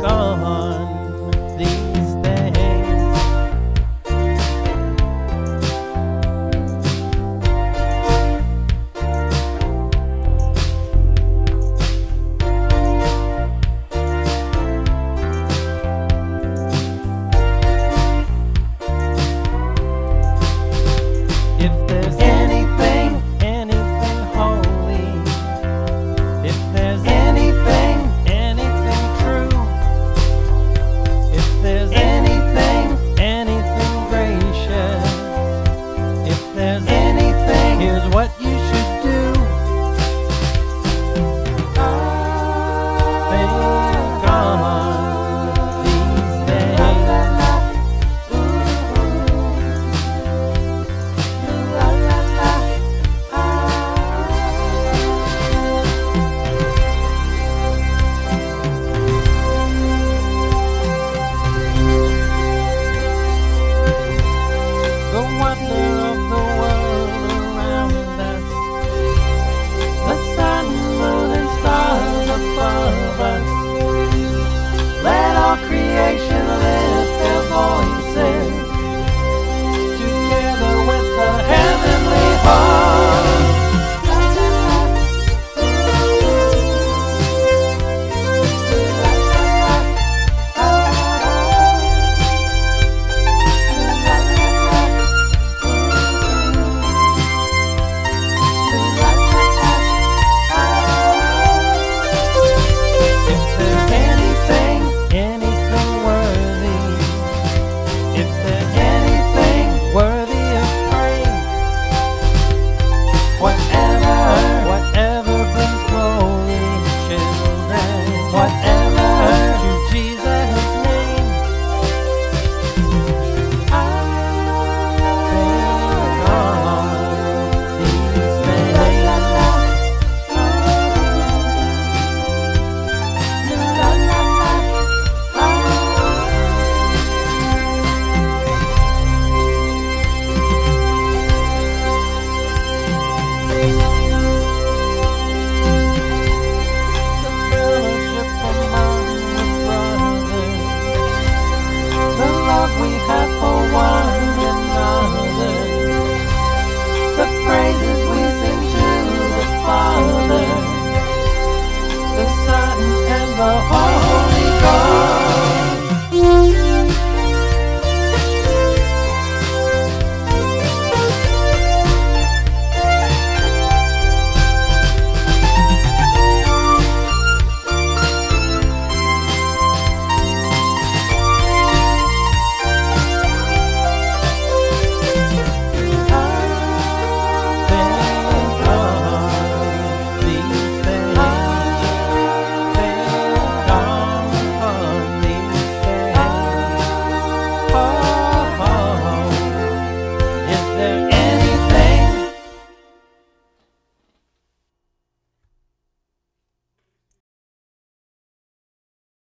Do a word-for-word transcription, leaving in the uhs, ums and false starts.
gone these days. If there's anything, anything holy, if there's anything, anything true, if there's anything, anything gracious, if there's anything, here's what you should do. They're gone these days. The wonder of the world around us, the sun, moon, and stars above us. Let all creation